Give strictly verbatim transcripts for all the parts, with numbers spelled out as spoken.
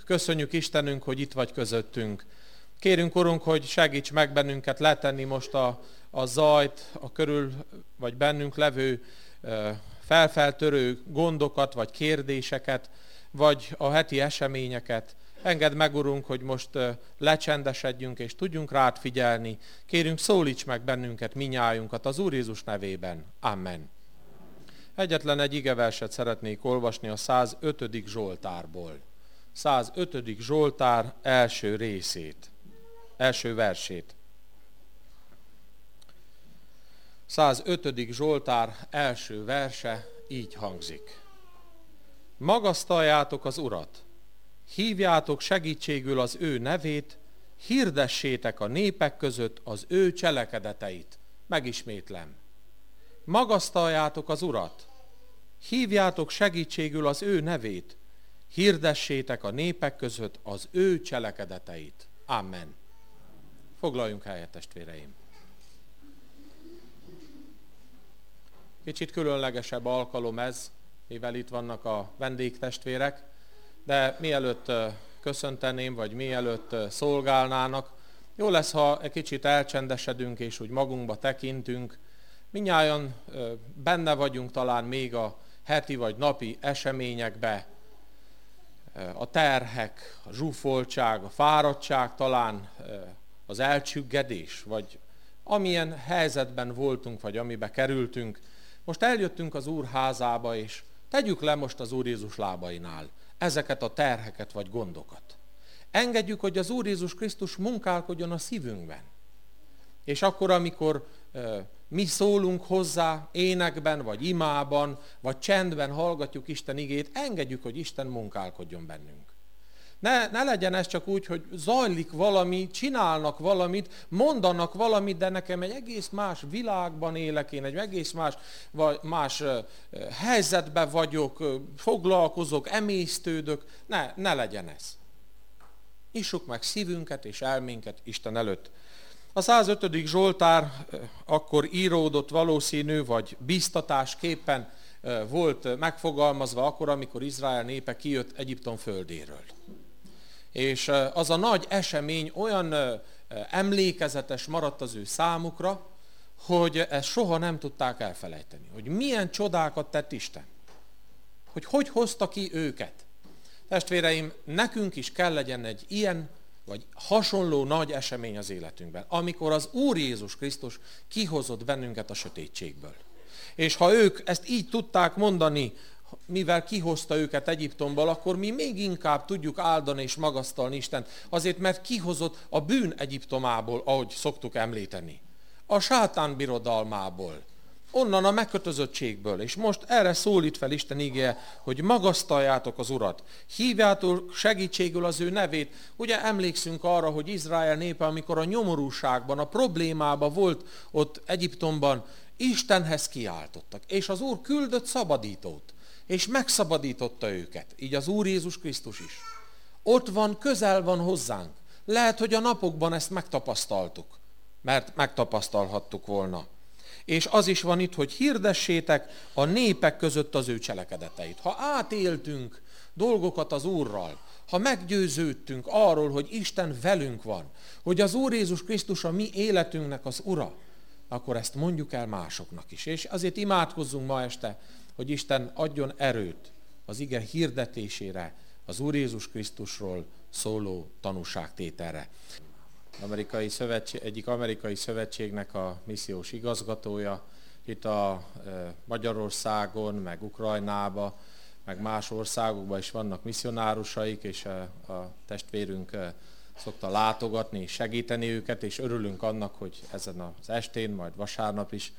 Köszönjük Istenünk, hogy itt vagy közöttünk. Kérünk, Urunk, hogy segíts meg bennünket letenni most a, a zajt, a körül vagy bennünk levő felfeltörő gondokat, vagy kérdéseket, vagy a heti eseményeket. Engedd meg, Urunk, hogy most lecsendesedjünk, és tudjunk rád figyelni. Kérünk, szólíts meg bennünket, minnyájunkat az Úr Jézus nevében. Amen. Egyetlen egy igeverset szeretnék olvasni a százötödik Zsoltárból. százötödik Zsoltár első részét, első versét. százötödik Zsoltár első verse így hangzik. Magasztaljátok az Urat, hívjátok segítségül az ő nevét, hirdessétek a népek között az ő cselekedeteit. Megismétlem. Magasztaljátok az Urat, hívjátok segítségül az ő nevét, hirdessétek a népek között az ő cselekedeteit. Amen. Foglaljunk helyet, testvéreim. Kicsit különlegesebb alkalom ez, mivel itt vannak a vendégtestvérek, de mielőtt köszönteném, vagy mielőtt szolgálnának, jó lesz, ha egy kicsit elcsendesedünk, és úgy magunkba tekintünk. Mindnyájan benne vagyunk talán még a heti vagy napi eseményekbe, a terhek, a zsúfoltság, a fáradtság, talán az elcsüggedés, vagy amilyen helyzetben voltunk, vagy amibe kerültünk. Most eljöttünk az Úr házába, és tegyük le most az Úr Jézus lábainál ezeket a terheket vagy gondokat. Engedjük, hogy az Úr Jézus Krisztus munkálkodjon a szívünkben. És akkor, amikor e, mi szólunk hozzá énekben, vagy imában, vagy csendben hallgatjuk Isten igét, engedjük, hogy Isten munkálkodjon bennünk. Ne, ne legyen ez csak úgy, hogy zajlik valami, csinálnak valamit, mondanak valamit, de nekem egy egész más világban élek én, egy egész más, vagy más uh, helyzetben vagyok, uh, foglalkozok, emésztődök. Ne, ne legyen ez. Nyissuk meg szívünket és elménket Isten előtt. A százötödik Zsoltár uh, akkor íródott valószínű, vagy bíztatásképpen uh, volt megfogalmazva akkor, amikor Izrael népe kijött Egyiptom földéről. És az a nagy esemény olyan emlékezetes maradt az ő számukra, hogy ezt soha nem tudták elfelejteni. Hogy milyen csodákat tett Isten. Hogy hogy hozta ki őket. Testvéreim, nekünk is kell legyen egy ilyen, vagy hasonló nagy esemény az életünkben, amikor az Úr Jézus Krisztus kihozott bennünket a sötétségből. És ha ők ezt így tudták mondani, mivel kihozta őket Egyiptomból, akkor mi még inkább tudjuk áldani és magasztalni Istent, azért, mert kihozott a bűn Egyiptomából, ahogy szoktuk említeni, a sátán birodalmából, onnan a megkötözöttségből, és most erre szólít fel Isten igéje, hogy magasztaljátok az Urat, hívjátok segítségül az ő nevét. Ugye emlékszünk arra, hogy Izrael népe, amikor a nyomorúságban, a problémában volt ott Egyiptomban, Istenhez kiáltottak, és az Úr küldött szabadítót, és megszabadította őket, így az Úr Jézus Krisztus is. Ott van, közel van hozzánk. Lehet, hogy a napokban ezt megtapasztaltuk, mert megtapasztalhattuk volna. És az is van itt, hogy hirdessétek a népek között az ő cselekedeteit. Ha átéltünk dolgokat az Úrral, ha meggyőződtünk arról, hogy Isten velünk van, hogy az Úr Jézus Krisztus a mi életünknek az Ura, akkor ezt mondjuk el másoknak is. És azért imádkozzunk ma este, hogy Isten adjon erőt az ige hirdetésére, az Úr Jézus Krisztusról szóló tanúságtételre. Amerikai szövetség, egyik amerikai szövetségnek a missziós igazgatója, itt a e, Magyarországon, meg Ukrajnába, meg más országokban is vannak misszionárusaik, és a, a testvérünk e, szokta látogatni és segíteni őket, és örülünk annak, hogy ezen az estén, majd vasárnap is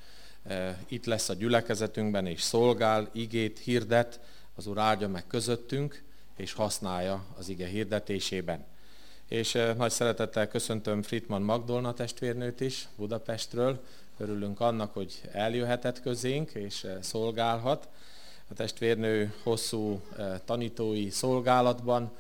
itt lesz a gyülekezetünkben, és szolgál, igét hirdet, az Úr áldja meg közöttünk, és használja az ige hirdetésében. És nagy szeretettel köszöntöm Friedman Magdolna testvérnőt is Budapestről. Örülünk annak, hogy eljöhetett közénk, és szolgálhat. A testvérnő hosszú tanítói szolgálatban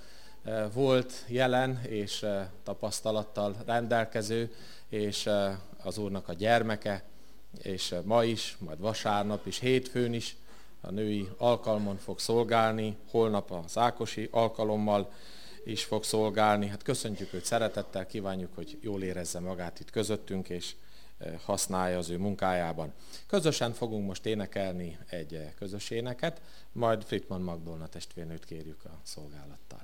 volt jelen, és tapasztalattal rendelkező, és az Úrnak a gyermeke, és ma is, majd vasárnap is, hétfőn is a női alkalmon fog szolgálni, holnap az ákosi alkalommal, is fog szolgálni. Hát köszöntjük őt szeretettel, kívánjuk, hogy jól érezze magát itt közöttünk, és használja az ő munkájában. Közösen fogunk most énekelni egy közös éneket, majd Frittmann Magdolna testvérnőt kérjük a szolgálattal.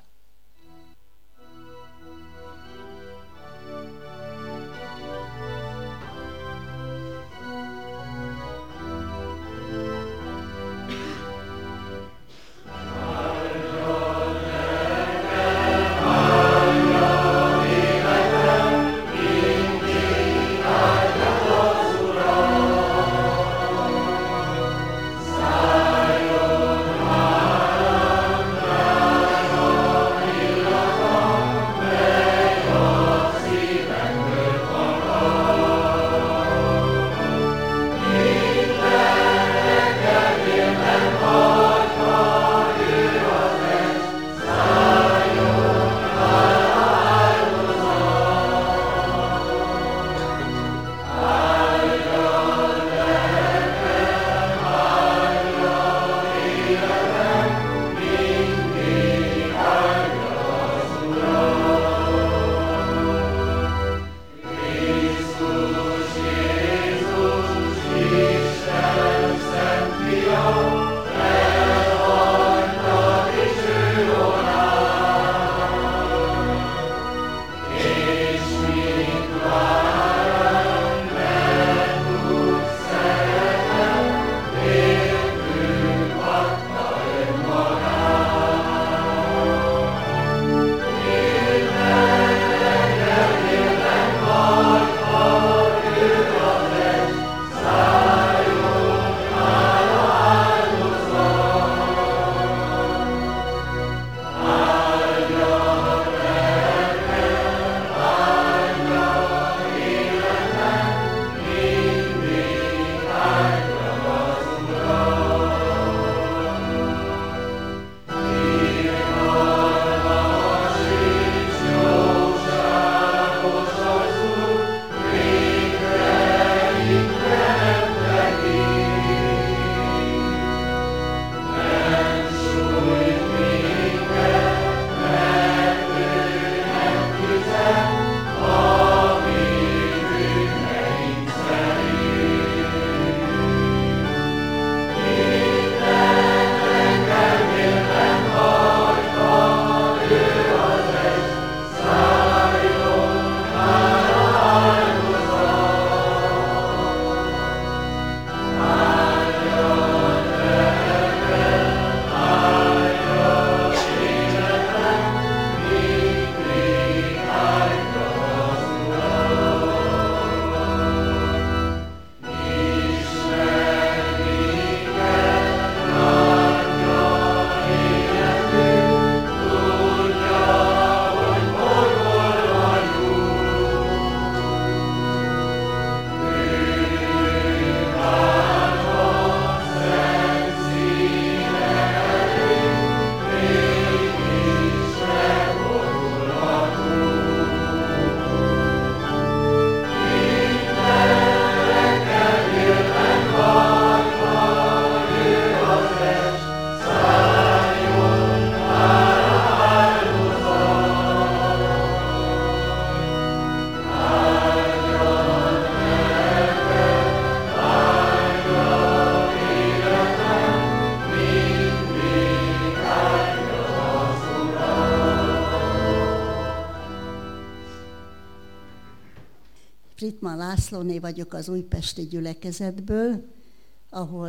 Frittmann Lászlóné vagyok az újpesti gyülekezetből, ahol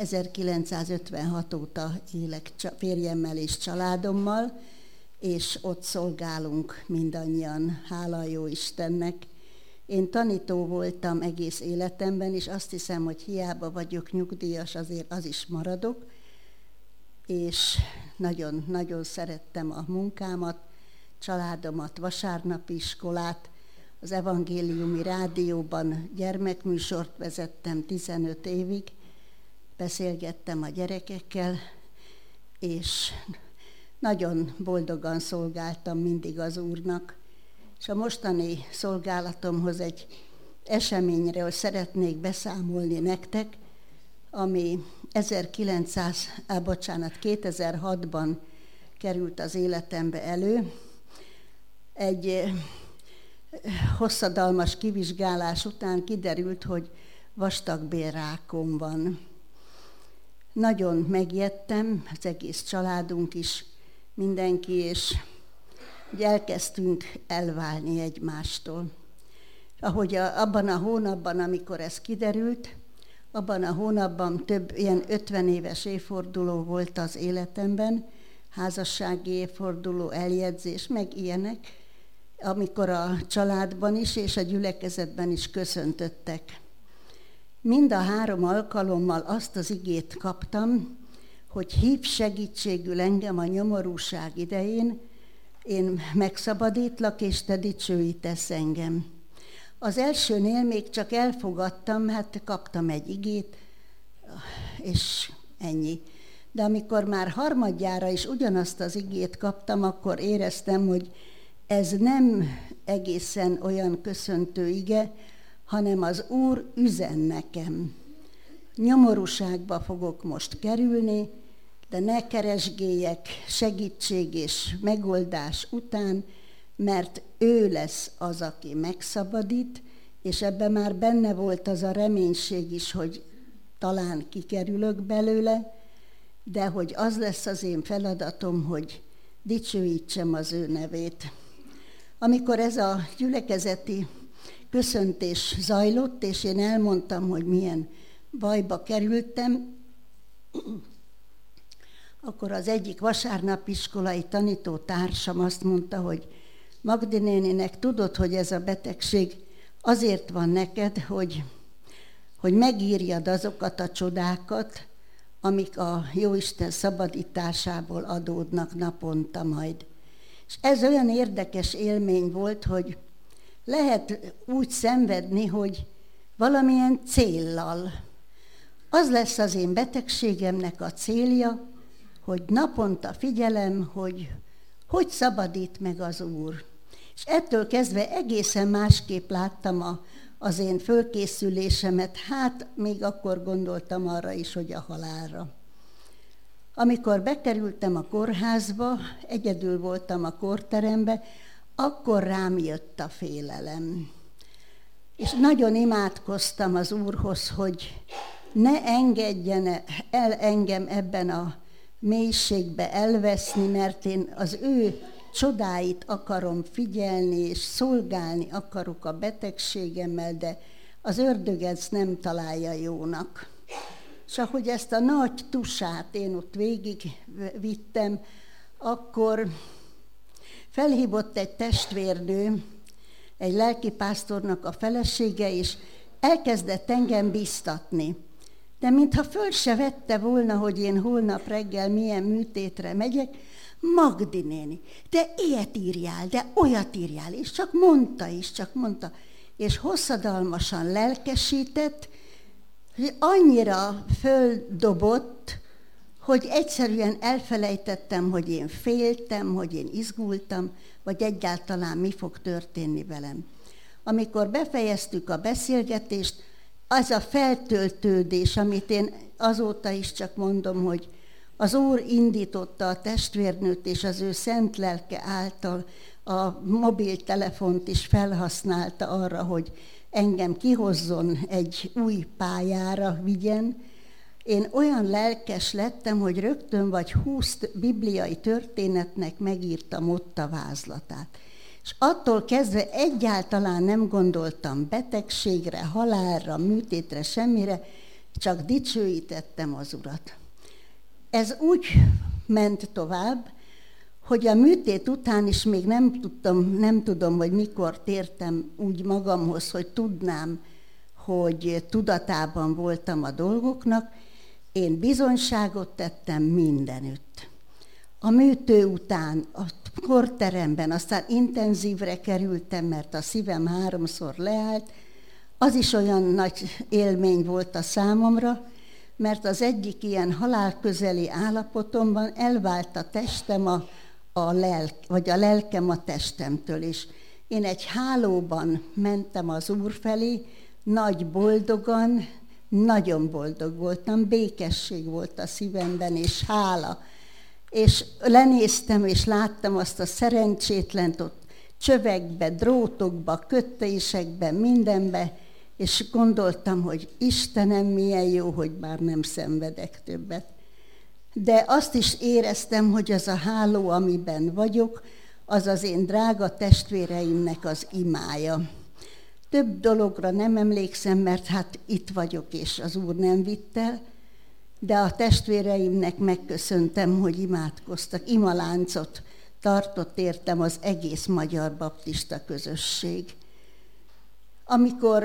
ezerkilencszázötvenhat óta élek férjemmel és családommal, és ott szolgálunk mindannyian, hála a jó Istennek. Én tanító voltam egész életemben, és azt hiszem, hogy hiába vagyok nyugdíjas, azért az is maradok, és nagyon-nagyon szerettem a munkámat, családomat, vasárnapi iskolát, az evangéliumi rádióban gyermekműsort vezettem tizenöt évig, beszélgettem a gyerekekkel, és nagyon boldogan szolgáltam mindig az Úrnak. És a mostani szolgálatomhoz egy eseményről szeretnék beszámolni nektek, ami ezerkilencszáz, á, bocsánat, kétezer-hatban került az életembe elő. egy hosszadalmas kivizsgálás után kiderült, hogy vastagbélrákom van. Nagyon megijedtem, az egész családunk is, mindenki, és elkezdtünk elválni egymástól. Ahogy a, abban a hónapban, amikor ez kiderült, abban a hónapban több ilyen ötven éves évforduló volt az életemben, házassági évforduló, eljegyzés, meg ilyenek, amikor a családban is és a gyülekezetben is köszöntöttek. Mind a három alkalommal azt az igét kaptam, hogy hív segítségül engem a nyomorúság idején, én megszabadítlak, és te dicsőítesz engem. Az elsőnél még csak elfogadtam, hát kaptam egy igét, és ennyi. De amikor már harmadjára is ugyanazt az igét kaptam, akkor éreztem, hogy ez nem egészen olyan köszöntő ige, hanem az Úr üzen nekem. Nyomorúságba fogok most kerülni, de ne keresgéljek segítség és megoldás után, mert ő lesz az, aki megszabadít, és ebben már benne volt az a reménység is, hogy talán kikerülök belőle, de hogy az lesz az én feladatom, hogy dicsőítsem az ő nevét. Amikor ez a gyülekezeti köszöntés zajlott, és én elmondtam, hogy milyen bajba kerültem, akkor az egyik vasárnapiskolai tanító társam azt mondta, hogy Magdi néninek, tudod, hogy ez a betegség azért van neked, hogy, hogy megírjad azokat a csodákat, amik a Jóisten szabadításából adódnak naponta majd. És ez olyan érdekes élmény volt, hogy lehet úgy szenvedni, hogy valamilyen céllal. Az lesz az én betegségemnek a célja, hogy naponta figyelem, hogy hogy szabadít meg az Úr. És ettől kezdve egészen másképp láttam a, az én fölkészülésemet, hát még akkor gondoltam arra is, hogy a halálra. Amikor bekerültem a kórházba, egyedül voltam a kórterembe, akkor rám jött a félelem. És nagyon imádkoztam az Úrhoz, hogy ne engedjen el engem ebben a mélységbe elveszni, mert én az ő csodáit akarom figyelni, és szolgálni akarok a betegségemmel, de az ördög ezt nem találja jónak. És ahogy ezt a nagy tusát én ott végig vittem, akkor felhívott egy testvérnő, egy lelkipásztornak a felesége, és elkezdett engem biztatni. De mintha föl se vette volna, hogy én holnap reggel milyen műtétre megyek, Magdi néni, de ilyet írjál, de olyat írjál, és csak mondta is, csak mondta, és hosszadalmasan lelkesített, hogy annyira földobott, hogy egyszerűen elfelejtettem, hogy én féltem, hogy én izgultam, vagy egyáltalán mi fog történni velem. Amikor befejeztük a beszélgetést, az a feltöltődés, amit én azóta is csak mondom, hogy az Úr indította a testvérnőt, és az ő szent lelke által a mobiltelefont is felhasználta arra, hogy engem kihozzon egy új pályára, vigyen. Én olyan lelkes lettem, hogy rögtön vagy húsz bibliai történetnek megírtam ott a vázlatát. És attól kezdve egyáltalán nem gondoltam betegségre, halálra, műtétre, semmire, csak dicsőítettem az Urat. Ez úgy ment tovább, hogy a műtét után is még nem tudtam, nem tudom, hogy mikor tértem úgy magamhoz, hogy tudnám, hogy tudatában voltam a dolgoknak, én bizonyságot tettem mindenütt. A műtő után, a kórteremben, aztán intenzívre kerültem, mert a szívem háromszor leállt, az is olyan nagy élmény volt a számomra, mert az egyik ilyen halálközeli állapotomban elvált a testem a, a lelk, vagy a lelkem a testemtől is. Én egy hálóban mentem az Úr felé, nagy boldogan, nagyon boldog voltam, békesség volt a szívemben, és hála. És lenéztem, és láttam azt a szerencsétlent ott csövekbe, drótokba, kötésekbe, mindenbe, és gondoltam, hogy Istenem, milyen jó, hogy már nem szenvedek többet. De azt is éreztem, hogy az a háló, amiben vagyok, az az én drága testvéreimnek az imája. Több dologra nem emlékszem, mert hát itt vagyok, és az Úr nem vitt el, de a testvéreimnek megköszöntem, hogy imádkoztak. Imaláncot tartott értem az egész magyar baptista közösség. Amikor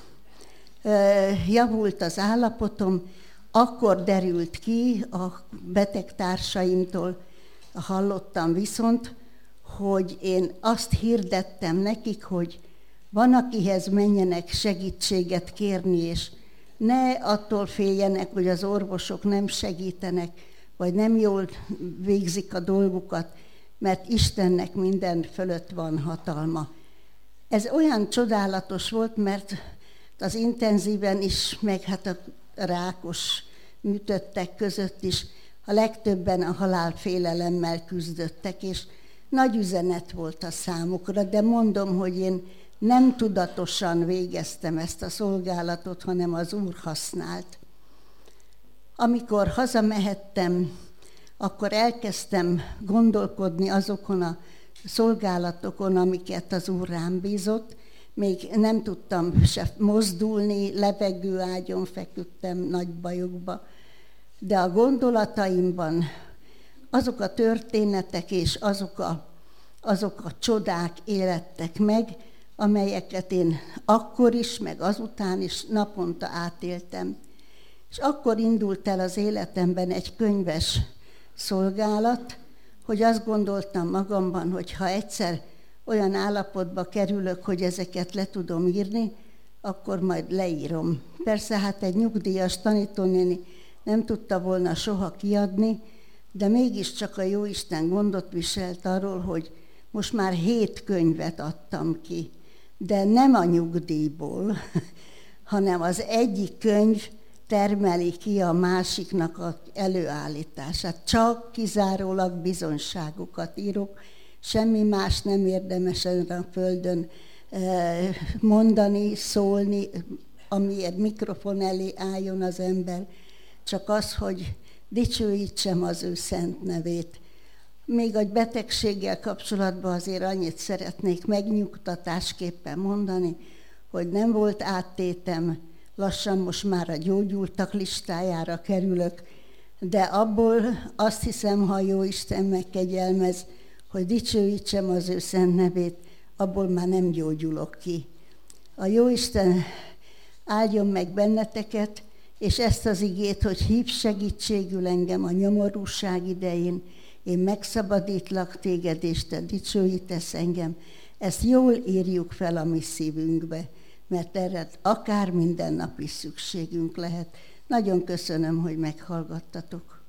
javult az állapotom, akkor derült ki a betegtársaimtól, hallottam viszont, hogy én azt hirdettem nekik, hogy van, akihez menjenek segítséget kérni, és ne attól féljenek, hogy az orvosok nem segítenek, vagy nem jól végzik a dolgukat, mert Istennek minden fölött van hatalma. Ez olyan csodálatos volt, mert az intenzíven is, meg hát a rákos műtöttek között is a legtöbben a halálfélelemmel küzdöttek, és nagy üzenet volt a számukra, de mondom, hogy én nem tudatosan végeztem ezt a szolgálatot, hanem az Úr használt. Amikor hazamehettem, akkor elkezdtem gondolkodni azokon a szolgálatokon, amiket az Úr rám bízott. Még nem tudtam se mozdulni, levegőágyon feküdtem nagy bajokba, de a gondolataimban azok a történetek és azok a, azok a csodák élettek meg, amelyeket én akkor is, meg azután is naponta átéltem. És akkor indult el az életemben egy könyves szolgálat, hogy azt gondoltam magamban, hogy ha egyszer olyan állapotba kerülök, hogy ezeket le tudom írni, akkor majd leírom. Persze hát egy nyugdíjas tanítónéni nem tudta volna soha kiadni, de mégiscsak a Jóisten gondot viselt arról, hogy most már hét könyvet adtam ki, de nem a nyugdíjból, hanem az egyik könyv termeli ki a másiknak az előállítását. Csak kizárólag bizonyságokat írok, semmi más nem érdemes ezen a földön mondani, szólni, amiért mikrofon elé álljon az ember, csak az, hogy dicsőítsem az ő szent nevét. Még a betegséggel kapcsolatban azért annyit szeretnék megnyugtatásképpen mondani, hogy nem volt áttétem, lassan most már a gyógyultak listájára kerülök, de abból azt hiszem, ha Jóisten megkegyelmez, hogy dicsőítsem az ő szent nevét, abból már nem gyógyulok ki. A Jóisten áldjon meg benneteket, és ezt az igét, hogy hív segítségül engem a nyomorúság idején, én megszabadítlak téged, és te dicsőítesz engem. Ezt jól írjuk fel a mi szívünkbe, mert erre akár minden nap is szükségünk lehet. Nagyon köszönöm, hogy meghallgattatok.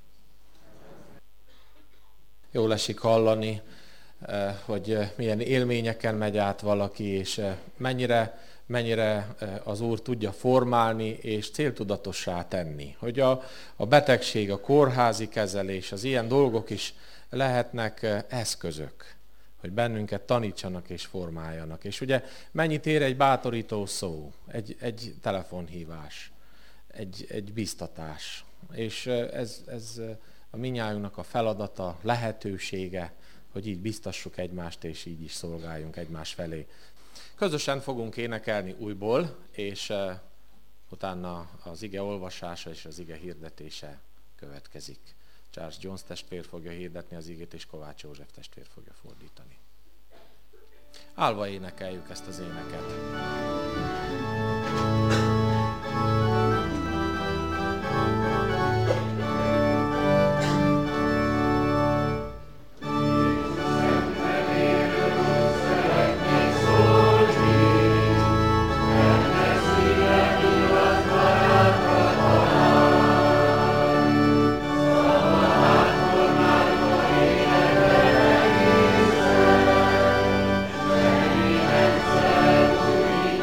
Jól esik hallani, hogy milyen élményeken megy át valaki, és mennyire, mennyire az Úr tudja formálni és céltudatossá tenni. Hogy a, a betegség, a kórházi kezelés, az ilyen dolgok is lehetnek eszközök, hogy bennünket tanítsanak és formáljanak. És ugye mennyit ér egy bátorító szó, egy, egy telefonhívás, egy, egy biztatás. És ez, ez a mindnyájunknak a feladata, lehetősége, hogy így biztassuk egymást, és így is szolgáljunk egymás felé. Közösen fogunk énekelni újból, és uh, utána az ige olvasása és az ige hirdetése következik. Charles Jones testvér fogja hirdetni az igét, és Kovács József testvér fogja fordítani. Állva énekeljük ezt az éneket. Amen.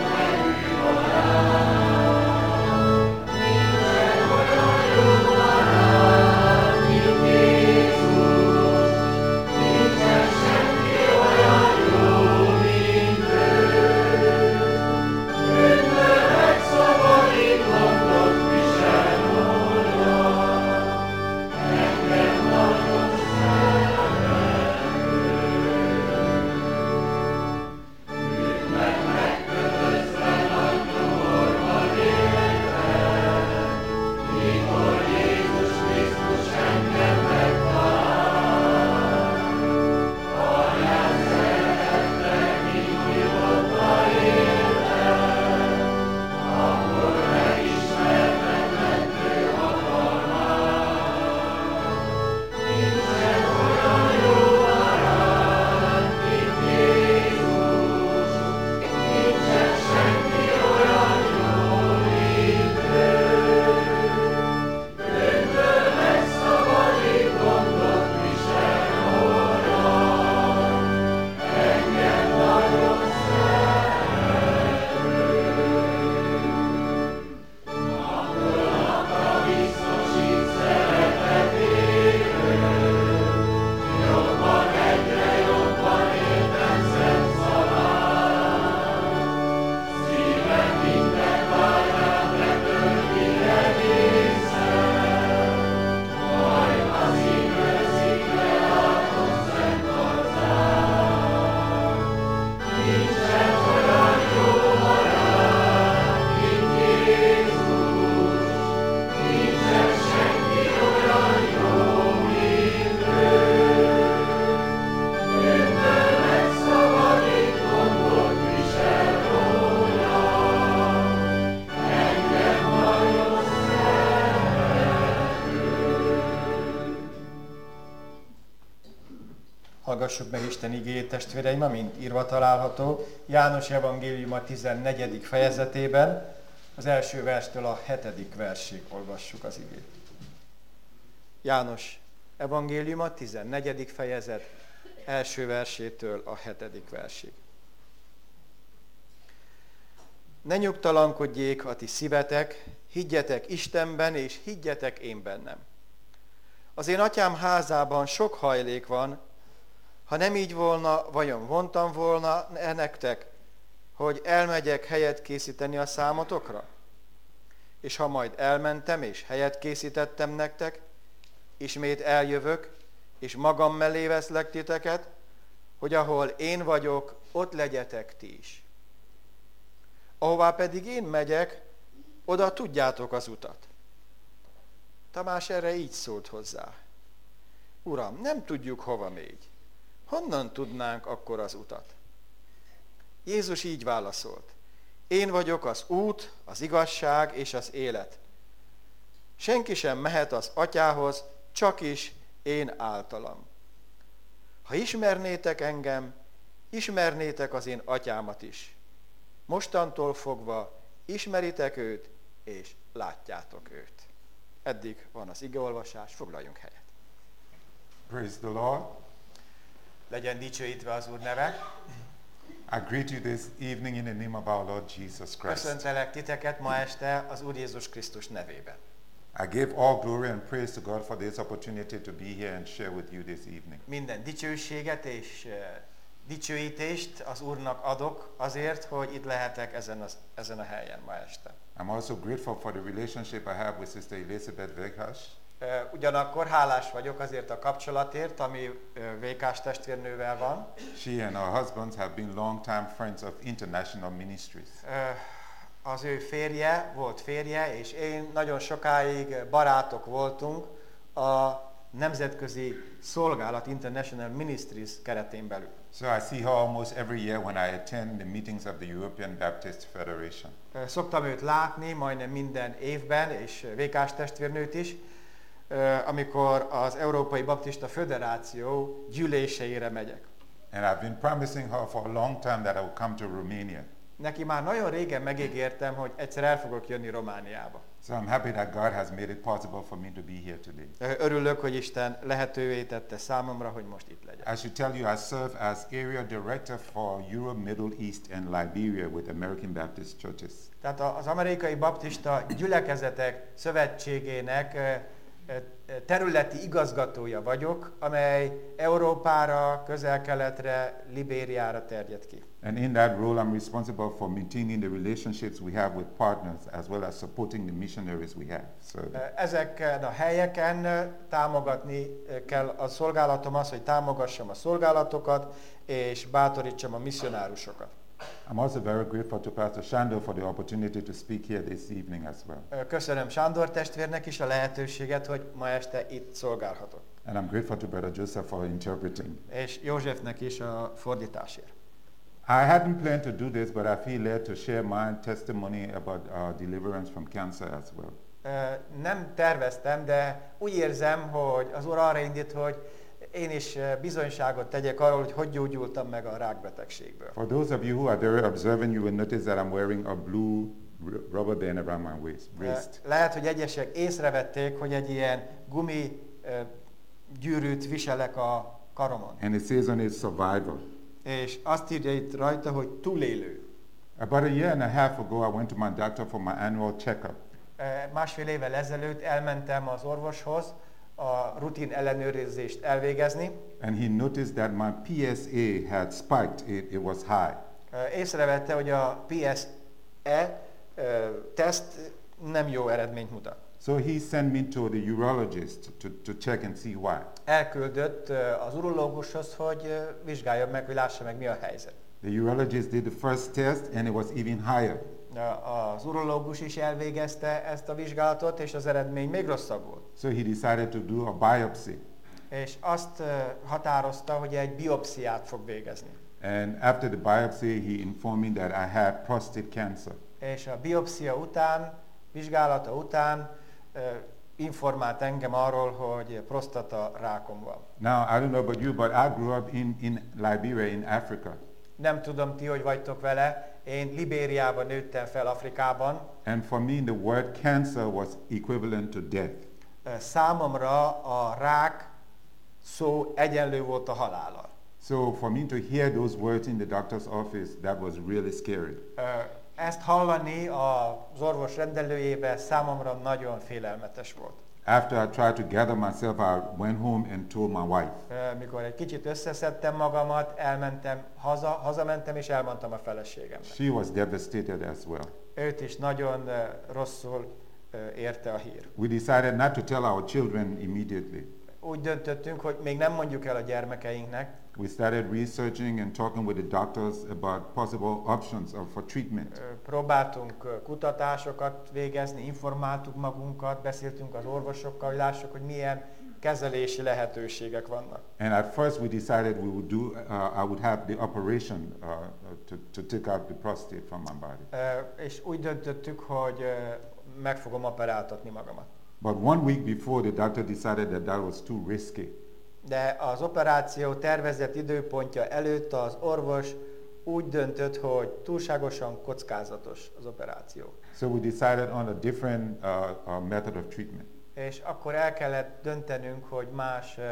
Hallgassuk meg Isten igéjét, testvéreim, amint írva található János evangéliuma tizennegyedik fejezetében, az első verstől a hetedik versig olvassuk az igét. János evangéliuma tizennegyedik fejezet, első versétől a hetedik versig. Ne nyugtalankodjék a ti szívetek, higgyetek Istenben, és higgyetek én bennem. Az én atyám házában sok hajlék van, ha nem így volna, vajon vontam volna nektek, hogy elmegyek helyet készíteni a számotokra? És ha majd elmentem, és helyet készítettem nektek, ismét eljövök, és magam mellé veszlek titeket, hogy ahol én vagyok, ott legyetek ti is. Ahová pedig én megyek, oda tudjátok az utat. Tamás erre így szólt hozzá. Uram, nem tudjuk, hova mégy. Honnan tudnánk akkor az utat? Jézus így válaszolt. Én vagyok az út, az igazság és az élet. Senki sem mehet az atyához, csak is én általam. Ha ismernétek engem, ismernétek az én atyámat is. Mostantól fogva ismeritek őt, és látjátok őt. Eddig van az igeolvasás, foglaljunk helyet. Praise the Lord. Legyen dicsőítve az Úr neve. I greet you this evening in the name of our Lord Jesus Christ. Köszöntelek titeket ma este az Úr Jézus Krisztus nevében. I give all glory and praise to God for this opportunity to be here and share with you this evening. Minden dicsőséget és uh, dicsőítést az Úrnak adok azért, hogy itt lehetek ezen, az, ezen a helyen ma este. I'm also grateful for the relationship I have with Sister Elizabeth Vegas. Uh, ugyanakkor hálás vagyok azért a kapcsolatért, ami uh, Vékás testvérnővel van. She and her husband have been long-time friends of international ministries. Uh, az ő férje, volt férje, és én nagyon sokáig barátok voltunk a nemzetközi szolgálat International Ministries keretén belül. So I see her almost every year when I attend the meetings of the European Baptist Federation. Uh, szoktam őt látni majdnem minden évben, és Vékás testvérnőt is, amikor az Európai Baptista Föderáció gyűléseire megyek. And I've been promising her for a long time that I will come to Romania. Neki már nagyon régen megígértem, hogy egyszer el fogok jönni Romániába. So I'm happy that God has made it possible for me to be here today. Örülök, hogy Isten lehetővé tette számomra, hogy most itt legyek. I should tell you, I serve as area director for Europe, Middle East and Liberia with American Baptist churches. Tehát az Amerikai Baptista Gyülekezetek Szövetségének területi igazgatója vagyok, amely Európára, Közel-Keletre, Libériára terjed ki. And in that role I'm responsible for maintaining the relationships we have with partners as well as supporting the missionaries we have. So ezeken a helyeken támogatni kell a szolgálatom az, hogy támogassam a szolgálatokat és bátorítsam a misszionárusokat. I'm also very grateful to Pastor Shandor for the opportunity to speak here this evening as well. Köszönöm Sándor testvérnek is a lehetőséget, hogy ma este itt szolgálhatok. And I'm grateful to Brother Joseph for interpreting. És Józsefnek is a fordításért. I hadn't planned to do this, but I feel led to share my testimony about our deliverance from cancer as well. Nem terveztem, de úgy érzem, hogy az Úr arra indít, hogy én is bizonyságot tegyek arról, hogy hogy gyógyultam meg a rákbetegségből. For those of you who are very observant, you will notice that I'm wearing a blue rubber band around my waist. wrist. Lehet, hogy egyesek észrevették, hogy egy ilyen gumi gyűrűt viselek a karomon. And it says on it survivor. És azt írja itt rajta, hogy túlélő. About a year and a half ago, I went to my doctor for my annual checkup. Másfél évvel ezelőtt elmentem az orvoshoz a rutin ellenőrzést elvégezni. And he noticed that my P S A had spiked, it, it was high. Észrevette, hogy a P S A teszt nem jó eredményt mutat. So he sent me to the urologist to, to check and see why. Elküldött az urológushoz, hogy vizsgálja meg, hogy lássa meg, mi a helyzet. The urologist did the first test and it was even higher. Az urológus is elvégezte ezt a vizsgálatot, és az eredmény még rosszabb volt. So he decided to do a biopsy. És azt határozta, hogy egy biopsziát fog végezni. And after the biopsy, he informed me that I had prostate cancer. És a biopszia után, vizsgálata után informált engem arról, hogy prostata rákom van. Now, I don't know about you, but I grew up in, in Liberia, in Africa. Nem tudom ti, hogy vagytok vele, én Libériában nőttem fel, Afrikában. And for me, the word cancer was equivalent to death. Számomra a rák szó egyenlő volt a halállal. So for me to hear those words in the doctor's office, that was really scary. Ezt hallani az orvos rendelőjében számomra nagyon félelmetes volt. After I tried to gather myself, I went home and told my wife. Mikor egy kicsit összeszedtem magamat, elmentem haza, hazamentem és elmondtam a feleségemnek. She was devastated as well. Őt is nagyon rosszul érte a hír. We decided not to tell our children immediately. Úgy döntöttünk, hogy még nem mondjuk el a gyermekeinknek. We started researching and talking with the doctors about possible options of, for treatment. Próbáltunk kutatásokat végezni, informáltuk magunkat, beszéltünk az orvosokkal, hogy lássuk, hogy milyen kezelési lehetőségek vannak. And at first we decided we would do, uh, I would have the operation uh, to, to take out the prostate from my body. Uh, és úgy döntöttük, hogy uh, meg fogom operáltatni magamat. But one week before, the doctor decided that that was too risky. De az operáció tervezett időpontja előtt az orvos úgy döntött, hogy túlságosan kockázatos az operáció. So we decided on a different uh, uh, method of treatment. És akkor el kellett döntenünk, hogy más uh,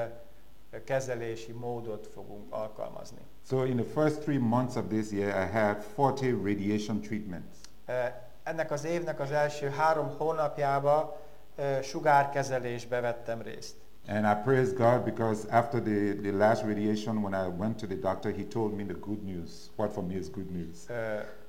kezelési módot fogunk alkalmazni. So in the first three months of this year, I had forty radiation treatments. Uh, ennek az évnek az első három hónapjában uh, sugárkezelésbe vettem részt. And I praise God because after the, the last radiation, when I went to the doctor, he told me the good news. What for me is good news. Uh,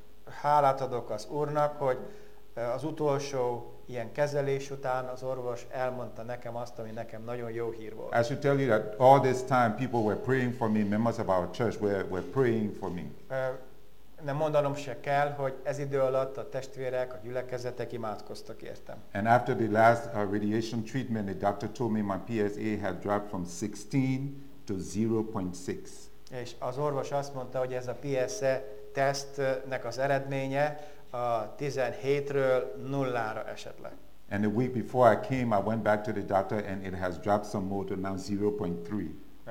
hálát adok az Úrnak, hogy uh, az utolsó ilyen kezelés után az orvos elmondta nekem azt, ami nekem nagyon jó hír volt. I should tell you that all this time people were praying for me, members of our church were, were praying for me. Uh, nem mondanom se kell, hogy ez idő alatt a testvérek, a gyülekezetek imádkoztak értem. And after the last uh, radiation treatment, the doctor told me my P S A had dropped from sixteen to zero point six. És az orvos azt mondta, hogy ez a P S A tesztnek az eredménye a tizenhétről nullára esett le. And the week before I came, I went back to the doctor and it has dropped some more to now zero point three. Uh,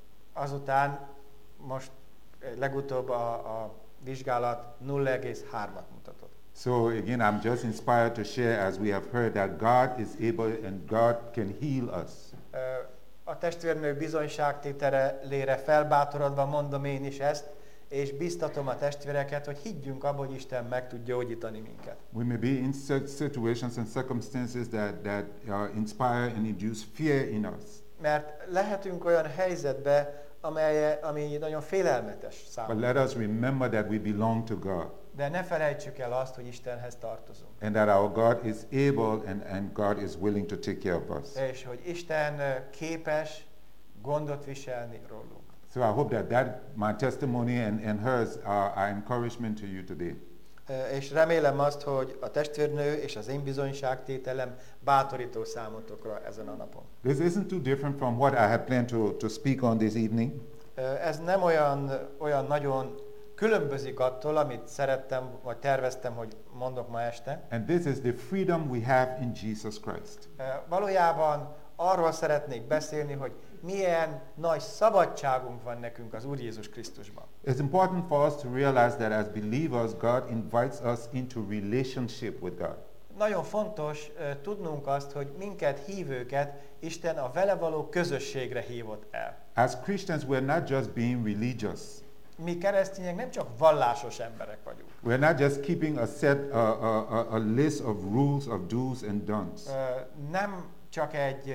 azután most legutóbb a, a vizsgálat nulla egész hármat mutatott. So again, I'm just inspired to share, as we have heard, that God is able and God can heal us. Uh, a testvérnő bizonyságtételére felbátorodva mondom én is ezt, és biztatom a testvéreket, hogy higgyünk abban, hogy Isten meg tud gyógyítani minket. We may be in situations and circumstances that, that uh, inspire and induce fear in us. Mert lehetünk olyan helyzetbe, amely, ami nagyon félelmetes But számunkra. let us remember that we belong to God. De ne felejtsük el azt, hogy Istenhez tartozunk. And that our God is able and, and God is willing to take care of us. És hogy Isten képes gondot viselni rólunk. So I hope that, that my testimony and, and hers are, are encouragement to you today. És remélem azt, hogy a testvérnő és az én bizonyságtételem bátorító számotokra ezen a napon. This isn't too different from what I had planned to, to speak on this evening. Ez nem olyan, olyan nagyon különbözik attól, amit szerettem, vagy terveztem, hogy mondok ma este. And this is the freedom we have in Jesus Christ. Valójában arról szeretnék beszélni, hogy milyen nagy szabadságunk van nekünk az Úr Jézus Krisztusban. It's important for us to realize that as believers, God invites us into relationship with God. Nagyon fontos uh, tudnunk azt, hogy minket hívőket Isten a vele való közösségre hívott el. As Christians, we're not just being religious. Mi keresztények nem csak vallásos emberek vagyunk. We're not just keeping a set, a, a, a list of rules, of do's and don'ts. Uh, nem csak egy,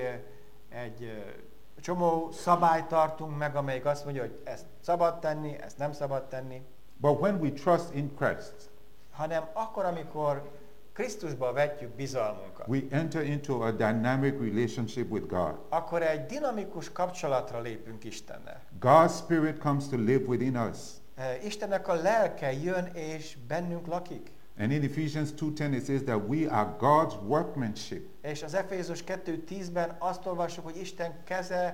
egy csomó szabályt tartunk meg, amelyik azt mondja, hogy ezt szabad tenni, ezt nem szabad tenni. But when we trust in Christ, hanem akkor, amikor Krisztusba vetjük bizalmunkat, we enter into a dynamic relationship with God. akkor egy dinamikus kapcsolatra lépünk Istennel. God's Spirit comes to live within us. Istennek a lelke jön és bennünk lakik. And in Ephesians two ten it says that we are God's workmanship. És az Efézus kettő tízben azt olvassuk, hogy Isten keze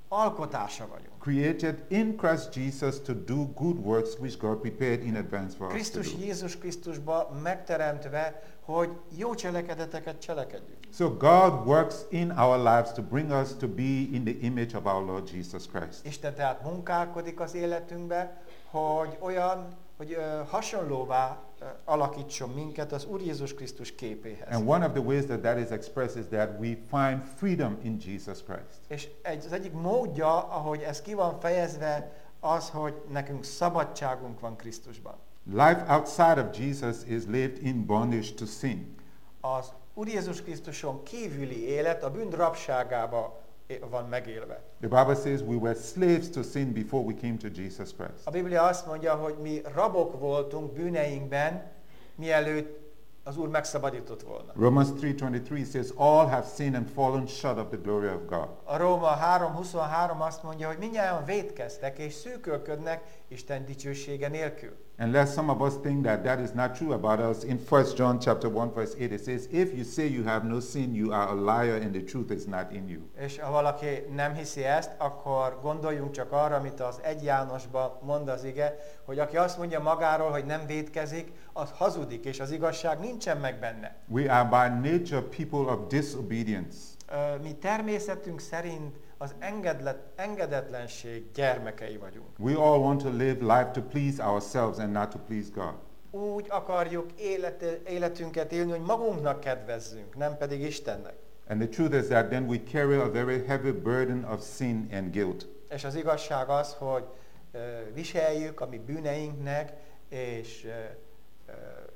alkotása vagyunk. Created in Christ Jesus to do good works which God prepared in advance for us to Krisztus do. Jézus Krisztusba megteremtve, hogy jó cselekedeteket cselekedjünk. So God works in our lives to bring us to be in the image of our Lord Jesus Christ. Isten tehát munkálkodik az életünkbe, hogy olyan, hogy ö, hasonlóvá ö, alakítson minket az Úr Jézus Krisztus képéhez. And one of the ways that that is expressed is that we find freedom in Jesus Christ. És egy, az egyik módja, ahogy ez ki van fejezve, az, hogy nekünk szabadságunk van Krisztusban. Life outside of Jesus is lived in bondage to sin. Az Úr Jézus Krisztuson kívüli élet a bűn rabságába van megélve. The Bible says we were slaves to sin before we came to Jesus Christ. A Biblia azt mondja, hogy mi rabok voltunk bűneinkben, mielőtt az Úr megszabadított volna. Romans three twenty-three says all have sinned and fallen short of the glory of God. A Róma három huszonhárom azt mondja, hogy mindnyájan vétkeztek és szűkölködnek Isten dicsősége nélkül. Unless some of us think that that is not true about us, in First John chapter one verse eight it says, if you say you have no sin, you are a liar and the truth is not in you. És ha valaki nem hiszi ezt, akkor gondoljunk csak arra, amit az egy Jánosban mond az ige, hogy aki azt mondja magáról, hogy nem vétkezik, az hazudik, és az igazság nincsen meg benne. We are by nature people of disobedience. Ö, Mi természetünk szerint az engedlet, engedetlenség gyermekei vagyunk. We all want to live life to please ourselves and not to please God. Úgy akarjuk élet, életünket élni, hogy magunknak kedvezzünk, nem pedig Istennek. And the truth is that then we carry a very heavy burden of sin and guilt. És az igazság az, hogy uh, viseljük a mi bűneinknek, és uh, uh,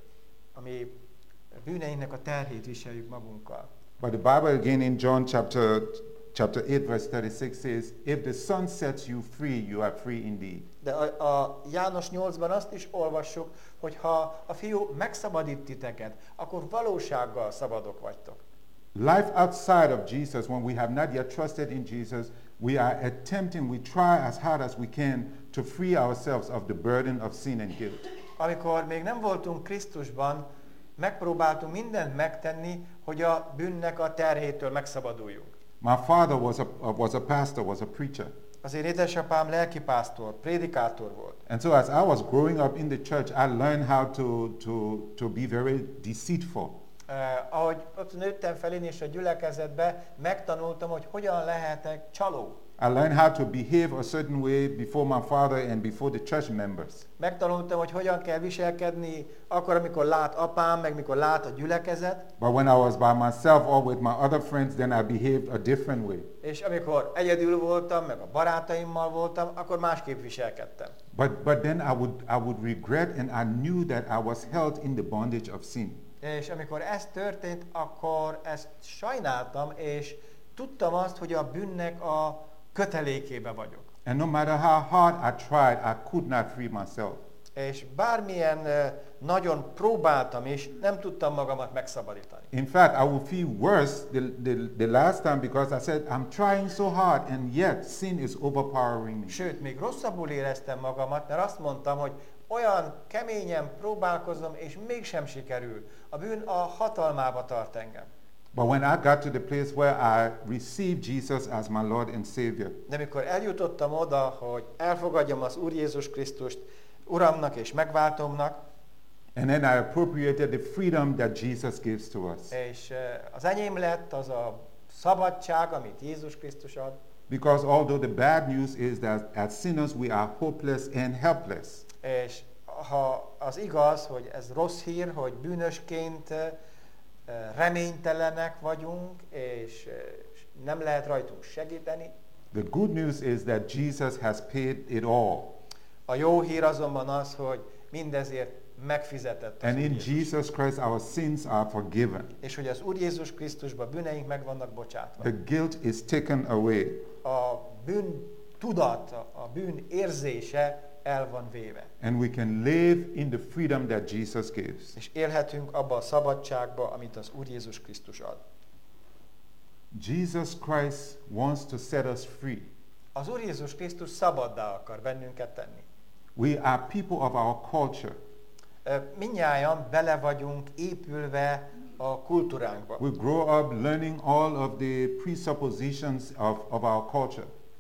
a mi bűneinknek a terhét viseljük magunkkal. But the Bible again in John chapter chapter eight verse thirty-six says, if the Son sets you free, you are free indeed. De a, a János nyolcban azt is olvassuk, hogy ha a fiú megszabadít titeket, akkor valósággal szabadok vagytok. Life outside of Jesus, when we have not yet trusted in Jesus, we are attempting, we try as hard as we can to free ourselves of the burden of sin and guilt. Amikor még nem voltunk Krisztusban, megpróbáltunk mindent megtenni, hogy a bűnnek a terhétől megszabaduljunk. My father was a, was a pastor, was a preacher. Az én édesapám lelkipásztor, prédikátor volt. And so as I was growing up in the church, I learned how to, to, to be very deceitful. Uh, ahogy ott nőttem fel én is a gyülekezetbe, megtanultam, hogy hogyan lehetek csaló. I learned how to behave a certain way before my father and before the church members. Megtanultam, hogy hogyan kell viselkedni akkor, amikor lát apám, meg mikor lát a gyülekezet. But when I was by myself or with my other friends, then I behaved a different way. És amikor egyedül voltam, meg a barátaimmal voltam, akkor másképp viselkedtem. But, but then I would, I would regret and I knew that I was held in the bondage of sin. És amikor ez történt, akkor ezt sajnáltam, és tudtam azt, hogy a bűnnek a kötelékébe vagyok. And no matter how hard I tried, I could not free myself. És bármilyen uh, nagyon próbáltam is, nem tudtam magamat megszabadítani. In fact, I would feel worse the, the, the last time because I said, I'm trying so hard and yet sin is overpowering me. Sőt, még rosszabbul éreztem magamat, mert azt mondtam, hogy olyan keményen próbálkozom, és mégsem sikerül. A bűn a hatalmába tart engem. But when I got to the place where I received Jesus as my Lord and Savior, De mikor eljutottam oda, hogy elfogadjam az Úr Jézus Krisztust Uramnak és megváltomnak, and then I appropriated the freedom that Jesus gives to us. és az enyém lett az a szabadság, amit Jézus Krisztus ad, Because although the bad news is that as sinners we are hopeless and helpless, és ha az igaz, hogy ez rossz hír, hogy bűnösként reménytelenek vagyunk, és nem lehet rajtunk segíteni. the good news is that Jesus has paid it all. A jó hír azonban az, hogy mindezért megfizetett az And Úr in Jézus. Jesus Christ our sins are forgiven. És hogy az Úr Jézus Krisztusban bűneink meg vannak bocsátva. The guilt is taken away. A bűn tudat, a bűn érzése el van véve. And we can live in the freedom that Jesus gives. És élhetünk abba a szabadságba, amit az Úr Jézus Krisztus ad. Jesus Christ wants to set us free. Az Úr Jézus Krisztus szabaddá akar bennünket tenni. We are people of our culture. Ö, Mindnyájan bele vagyunk épülve a kultúránkba. We grow up learning all of the presuppositions of, of our culture.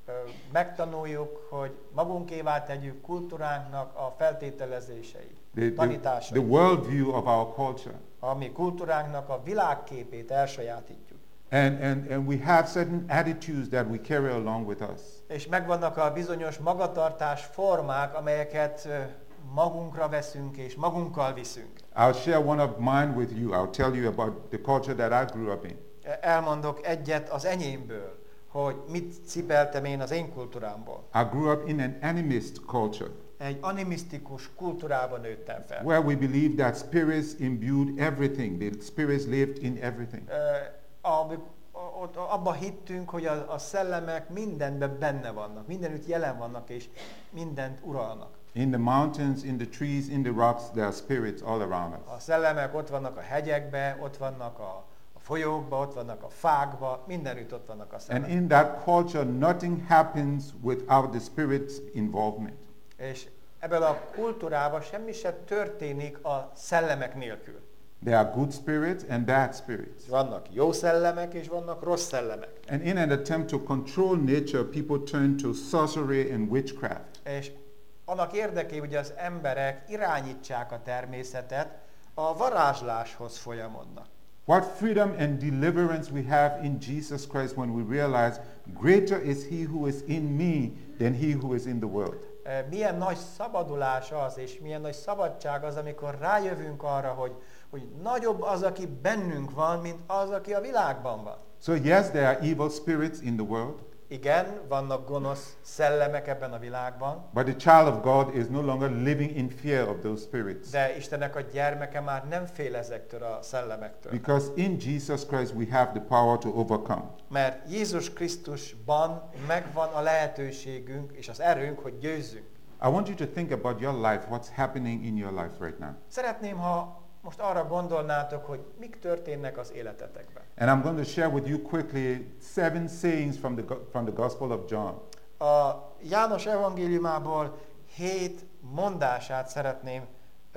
ö, megtanuljuk, hogy magunkévá tegyük kultúránknak a feltételezései, The, the, tanításai. the worldview of our culture. A mi kultúránknak a világképét elsajátítjuk. And, and, and we have certain attitudes that we carry along with us. És megvannak a bizonyos magatartás formák, amelyeket ö, magunkra veszünk és magunkkal viszünk. I'll share one of mine with you. I'll tell you about the culture that I grew up in. Elmondok egyet az enyémből, hogy mit cipeltem én az én kultúrámból. I grew up in an animist culture, Egy animisztikus kultúrában nőttem fel. where we believed that spirits imbued everything. The spirits lived in everything. Ö, ami- ott abba hittünk, hogy a, a szellemek mindenben benne vannak, mindenütt jelen vannak és mindent uralnak. In the mountains, in the trees, in the rocks, there are spirits all around us. A szellemek ott vannak a hegyekbe, ott vannak a, a folyókba, ott vannak a fákba, mindenütt ott vannak a And szellemek. in that culture, nothing happens without the spirit's involvement. És ebből a kultúrában semmi sem történik a szellemek nélkül. There are good spirits and bad spirits. Vannak jó szellemek és vannak rossz szellemek. And in an attempt to control nature, people turn to sorcery and witchcraft. És annak érdekében, hogy az emberek irányítsák a természetet, a varázsláshoz folyamodnak. What freedom and deliverance we have in Jesus Christ when we realize greater is he who is in me than he who is in the world. E, Milyen nagy szabadulás az, és milyen nagy szabadság az, amikor rájövünk arra, hogy, hogy nagyobb az, aki bennünk van, mint az, aki a világban van. So yes, there are evil spirits in the world, Igen, vannak gonosz szellemek ebben a világban, but the child of God is no longer living in fear of those spirits. de Istennek a gyermeke már nem fél ezektől a szellemektől. Because in Jesus Christ we have the power to overcome. Mert Jézus Krisztusban megvan a lehetőségünk és az erőnk, hogy győzzünk. I want you to think about your life, what's happening in your life right now. Szeretném, ha most arra gondolnátok, hogy mik történnek az életetekben. And I'm going to share with you quickly seven sayings from the, go- from the Gospel of John. A János evangéliumából hét mondását szeretném ö,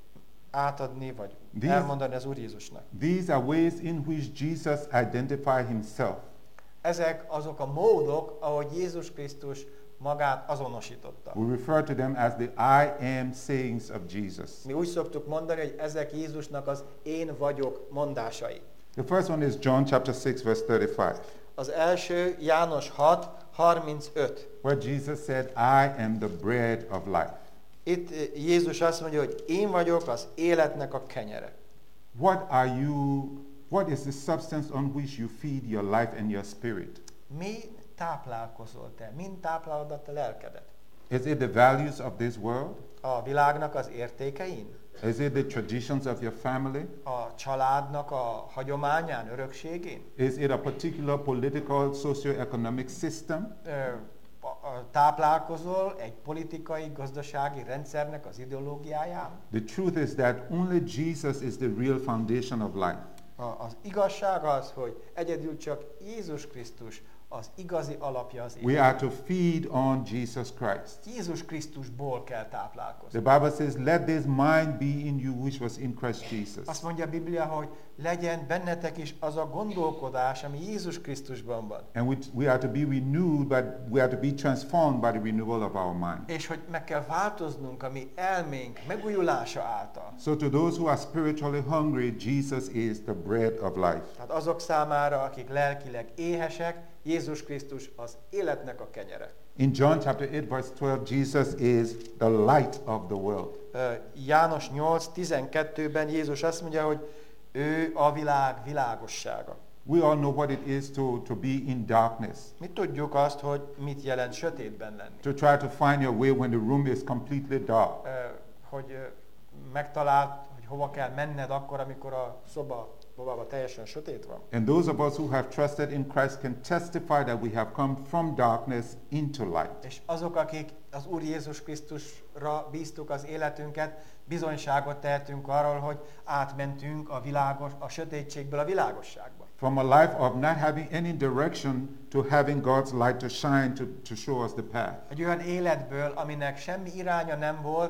átadni, vagy These- elmondani az Úr Jézusnak. These are ways in which Jesus identified himself. Ezek azok a módok, ahogy Jézus Krisztus magát azonosította. We refer to them as the I am sayings of Jesus. Mi úgy szoktuk mondani, hogy ezek Jézusnak az én vagyok mondásai. The first one is John chapter six verse thirty-five, Az első János hat harmincöt. where Jesus said, I am the bread of life. Itt eh, Jézus azt mondja, hogy én vagyok az életnek a kenyere. What are you, what is the substance on which you feed your life and your spirit? Mi táplálkozol te? Mind táplálod a te lelkedet? Is it the values of this world? A világnak az értékein? Is it the traditions of your family? A családnak a hagyományán, örökségén? Is it a particular political, socio-economic system? Ö, a- a- táplálkozol egy politikai, gazdasági rendszernek az ideológiáján? The truth is that only Jesus is the real foundation of life. A, az igazság az, hogy egyedül csak Jézus Krisztus az igazi alapja az We are életnek. to feed on Jesus Christ. Jézus Krisztusból kell táplálkozni. The Bible says, let this mind be in you which was in Christ Jesus. Azt mondja a Biblia, hogy legyen bennetek is az a gondolkodás, ami Jézus Krisztusban van. And we, we are to be renewed, but we are to be transformed by the renewal of our mind. És hogy meg kell változnunk a mi elménk megújulása által. So to those who are spiritually hungry, Jesus is the bread of life. Tehát azok számára, akik lelkileg éhesek, Jézus Krisztus az életnek a kenyere. In John chapter eight verse twelve, Jesus is the light of the world. Ö, János nyolc tizenkettőben Jézus azt mondja, hogy ő a világ világossága. We all know what it is to, to be in darkness, Mi tudjuk azt, hogy mit jelent sötétben lenni. to try to find your way when the room is completely dark. Ö, hogy ö, megtaláld, hogy hova kell menned akkor, amikor a szoba szobában teljesen sötét van. And those of us who have trusted in Christ can testify that we have come from darkness into light. És azok, akik az Úr Jézus Krisztusra bíztuk az életünket, bizonyságot tehetünk arról, hogy átmentünk a világos, a sötétségből a világosságba. From a life of not having any direction to having God's light to shine to, to show us the path. Egy olyan életből, aminek semmi iránya nem volt,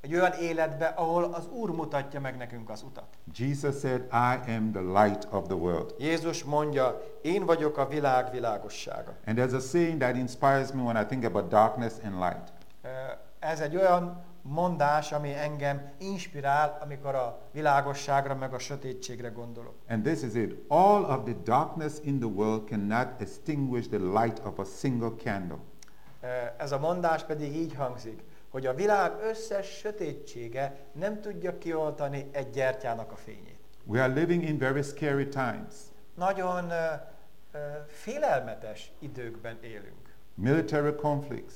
egy olyan életbe, ahol az Úr mutatja meg nekünk az utat. Jesus said, I am the light of the world. Jézus mondja, én vagyok a világ világossága. And there's a saying that inspires me when I think about darkness and light. Ez egy olyan mondás, ami engem inspirál, amikor a világosságra meg a sötétségre gondolok. And this is it. All of the darkness in the world cannot extinguish the light of a single candle. Ez a mondás pedig így hangzik, hogy a világ összes sötétsége nem tudja kioltani egy gyertyának a fényét. We are living in very scary times. Nagyon uh, uh, félelmetes időkben élünk. Military conflicts.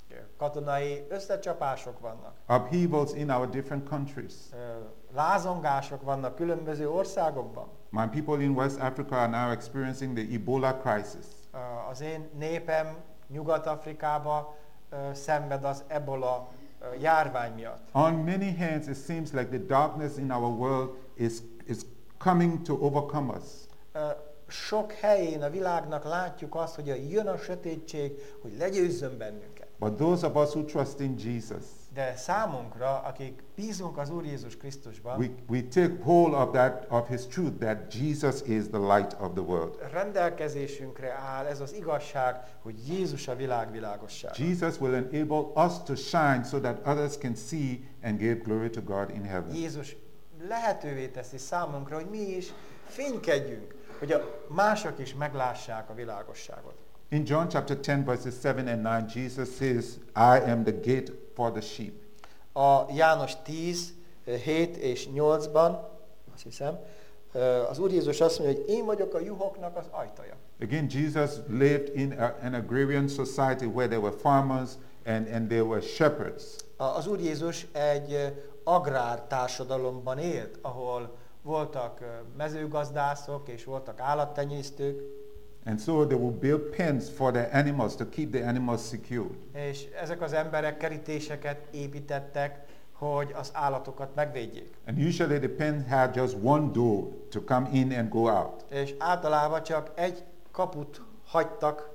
Katonai összecsapások vannak. Upheavals in our different countries. Uh, lázongások vannak különböző országokban. My people in West Africa are now experiencing the Ebola crisis. Uh, az én népem Nyugat-Afrikába uh, szenved az ebola uh, járvány miatt. On many hands it seems like the darkness in our world is, is coming to overcome us. Uh, sok helyén a világnak látjuk azt, hogy jön a sötétség, hogy legyőzzön bennünket. But those of us who trust in Jesus, de számunkra, akik bízunk az Úr Jézus Krisztusban, we, we take hold of that of his truth that Jesus is the light of the world. rendelkezésünkre áll ez az igazság, hogy Jézus a világ világossága. Jesus will enable us to shine so that others can see and give glory to God in heaven. Jézus lehetővé teszi számunkra, hogy mi is fénykedjünk, hogy a mások is meglássák a világosságot. In John chapter ten verses seven and nine, Jesus says, I am the gate for the sheep. A János tíz, hét és nyolcban, azt hiszem, az Úr Jézus azt mondja, hogy én vagyok a juhoknak az ajtaja. Again, Jesus lived in a, an agrarian society where there were farmers and, and there were shepherds. Az Úr Jézus egy agrár társadalomban élt, ahol voltak mezőgazdászok és voltak állattenyésztők. And so they would build pens for their animals to keep the animals secured. És ezek az emberek kerítéseket építettek, hogy az állatokat megvédjék. And usually the pen had just one door to come in and go out. És általában csak egy kaput hagytak,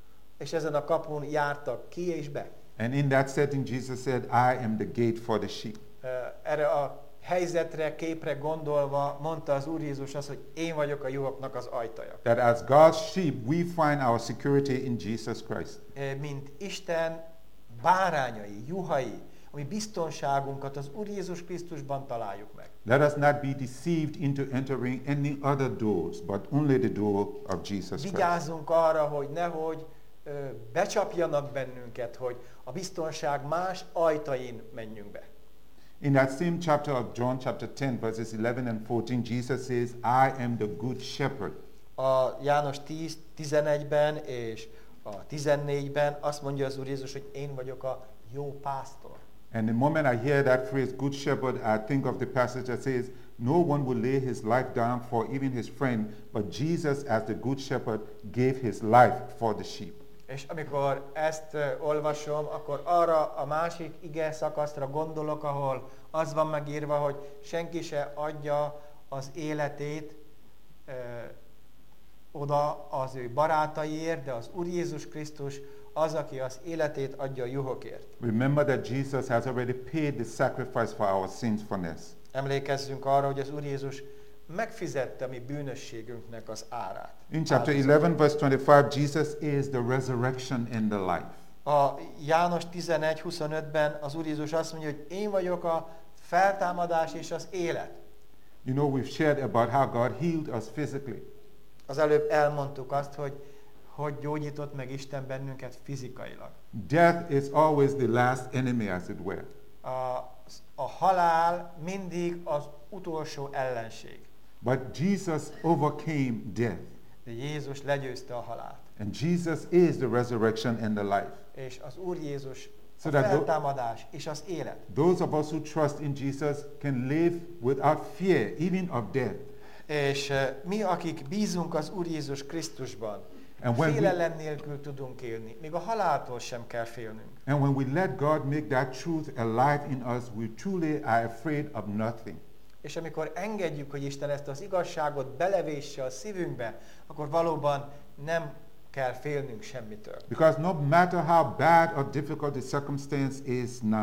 és ezen a kapun jártak ki és be. And in that setting, Jesus said, I am the gate for the sheep. Erre a helyzetre, képre gondolva mondta az Úr Jézus azt, hogy én vagyok a juhoknak az ajtaja. That as God's sheep, we find our security in Jesus Christ. Mint Isten bárányai, juhai, ami biztonságunkat az Úr Jézus Krisztusban találjuk meg. Let us not be deceived into entering any other doors, but only the door of Jesus Christ. Vigyázzunk arra, hogy nehogy ö, becsapjanak bennünket, hogy a biztonság más ajtain menjünk be. In that same chapter of John, chapter ten, verses eleven and fourteen, Jesus says, I am the good shepherd. A János tíz, tizenegyben és a tizennégyben azt mondja az Úr Jézus, hogy én vagyok a jó pásztor. And the moment I hear that phrase, good shepherd, I think of the passage that says, no one will lay his life down for even his friend, but Jesus, as the good shepherd, gave his life for the sheep. És amikor ezt uh, olvasom, akkor arra a másik ige szakaszra gondolok, ahol az van megírva, hogy senki se adja az életét uh, oda az ő barátaiért, de az Úr Jézus Krisztus az, aki az életét adja a juhokért. Remember that Jesus has already paid the sacrifice for our sinfulness. Emlékezzünk arra, hogy az Úr Jézus megfizette a mi bűnösségünknek az árát. In chapter eleven, verse twenty-five, Jesus is the resurrection and the life. A János tizenegy huszonötben az Úr Jézus azt mondja, hogy én vagyok a feltámadás és az élet. You know, we've shared about how God healed us physically. Az előbb elmondtuk azt, hogy hogy gyógyított meg Isten bennünket fizikailag. Death is always the last enemy, as it were. A, a halál mindig az utolsó ellenség. But Jesus overcame death. De Jézus legyőzte a halált. And Jesus is the resurrection and the life. És az Úr Jézus So a that feltámadás és az élet. Those of us who trust in Jesus can live without fear, even of death. És uh, mi, akik bízunk az Úr Jézus Krisztusban, And when we- félelem nélkül tudunk élni. Még a haláltól sem kell félnünk. And when we let God make that truth alive in us, we truly are afraid of nothing. És amikor engedjük, hogy Isten ezt az igazságot belevésse a szívünkbe, akkor valóban nem kell félnünk semmitől. Because no matter how bad or difficult the circumstance is now,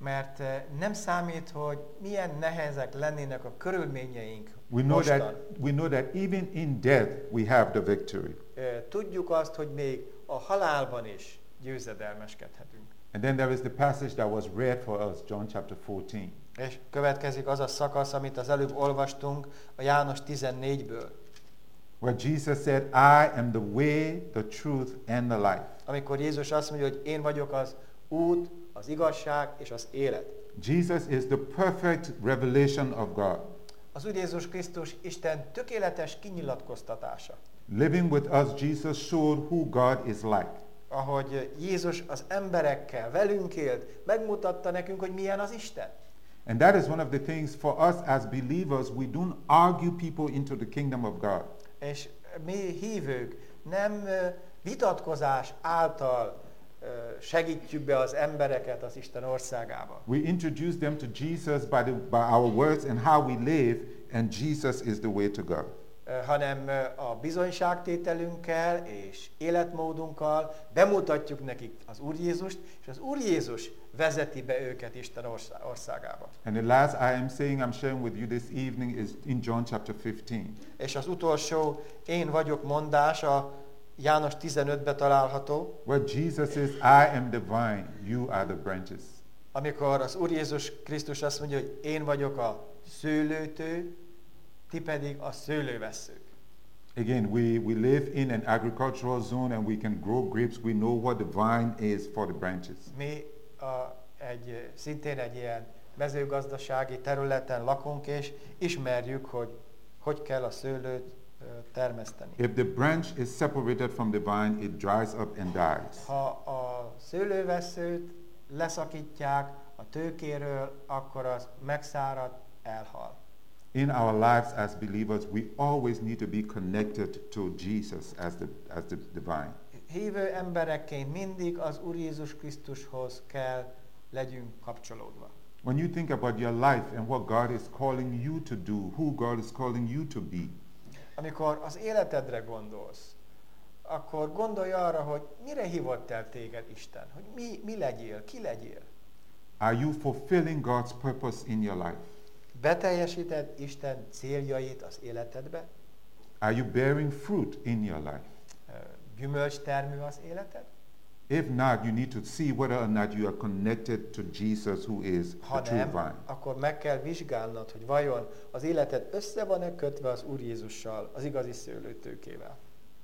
Mert uh, nem számít, hogy milyen nehezek lennének a körülményeink We know mostan. that we know that even in death we have the victory. Uh, tudjuk azt, hogy még a halálban is győzedelmeskedhetünk. And then there is the passage that was read for us, John chapter fourteen. És következik az a szakasz, amit az előbb olvastunk a János tizennégyből. Where Jesus said, I am the way, the truth, and the life. Amikor Jézus azt mondja, hogy én vagyok az út, az igazság és az élet. Jesus is the perfect revelation of God. Az Úr Jézus Krisztus Isten tökéletes kinyilatkoztatása. Living with us, Jesus showed who God is like. Ahogy Jézus az emberekkel, velünk élt, megmutatta nekünk, hogy milyen az Isten. And that is one of the things for us as believers, we don't argue people into the kingdom of God. És mi hívők nem vitatkozás által segítjük be az embereket az Isten országába. We introduce them to Jesus by, the, by our words and how we live, and Jesus is the way to God. Hanem a bizonyságtételünkkel és életmódunkkal bemutatjuk nekik az Úr Jézust, és az Úr Jézus vezeti be őket Isten országába. And the last I am saying, I'm sharing with you this evening is in John chapter fifteen. És az utolsó én vagyok mondás a János tizenötben található. Where Jesus says, I am the vine, you are the branches. Amikor az Úr Jézus Krisztus azt mondja, hogy én vagyok a szőlőtő, ti pedig a szőlővesszők. Again, we, we live in an agricultural zone and we can grow grapes. We know what the vine is for the branches. Mi a, egy, szintén egy ilyen mezőgazdasági területen lakunk, és ismerjük, hogy hogy kell a szőlőt uh, termeszteni. If the branch is separated from the vine, it dries up and dies. Ha a szőlővesszőt leszakítják a tőkéről, akkor az megszárad, elhal. In our lives as believers, we always need to be connected to Jesus as the, as the, the vine. Hívő emberekként mindig az Úr Jézus Krisztushoz kell legyünk kapcsolódva. When you think about your life and what God is calling you to do, who God is calling you to be, amikor az életedre gondolsz, akkor gondolj arra, hogy mire hívott el téged Isten, hogy mi, mi legyél, ki legyél. are you fulfilling God's purpose in your life? Beteljesíted Isten céljait az életedbe? Are you bearing fruit in your life? Gyümölcstermű az életed? If not, you need to see whether or not you are connected to Jesus, who is Ha the true nem, vine. akkor meg kell vizsgálnod, hogy vajon az életed össze van-e kötve az Úr Jézussal, az igazi szőlőtőkével.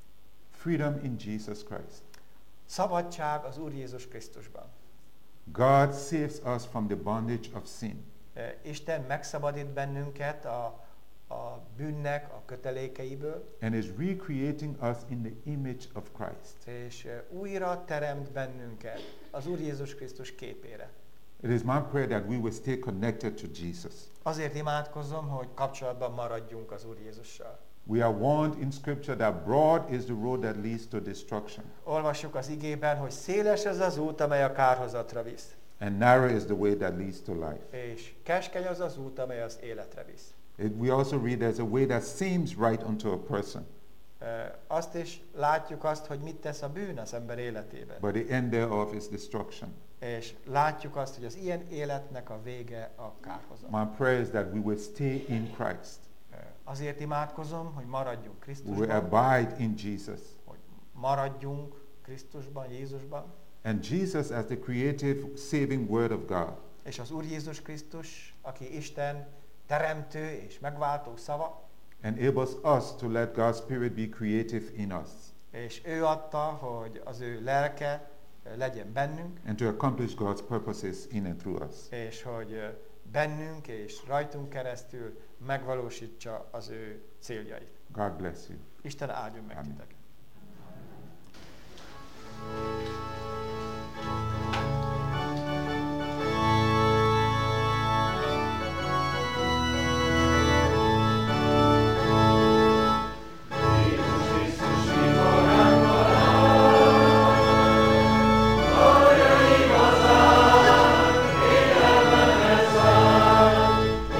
Freedom in Jesus Christ. Szabadság az Úr Jézus Krisztusban. God saves us from the bondage of sin. Isten megszabadít bennünket a, a bűnnek a kötelékeiből, And is recreating us in the image of Christ. és újra teremt bennünket az Úr Jézus Krisztus képére. It is my prayer that we will stay connected to Jesus. Azért imádkozom, hogy kapcsolatban maradjunk az Úr Jézussal. We are warned in Scripture that broad is the road that leads to destruction, Olvassuk az igében, hogy széles az az út, amely a kárhozatra visz, and narrow is the way that leads to life. és keskeny az az út, amely az életre visz. It, we also read there's a way that seems right unto a person, E, Azt is látjuk azt, hogy mit tesz a bűn az ember életében. but the end thereof is destruction. És látjuk azt, hogy az ilyen életnek a vége a kárhozat. My prayer is that we will stay in Christ. E, Azért imádkozom, hogy maradjunk We will Krisztusban, abide in Jesus. hogy maradjunk Krisztusban, Jézusban, And Jesus as the creative, saving word of God. és az Úr Jézus Krisztus, aki Isten teremtő és megváltó szava, enables us to let God's Spirit be creative in us és ő adta, hogy az ő lelke legyen bennünk, and to accomplish God's purposes in and through us. és hogy bennünk és rajtunk keresztül megvalósítsa az ő céljait. God bless you. Isten áldjon meg Amen. titeket!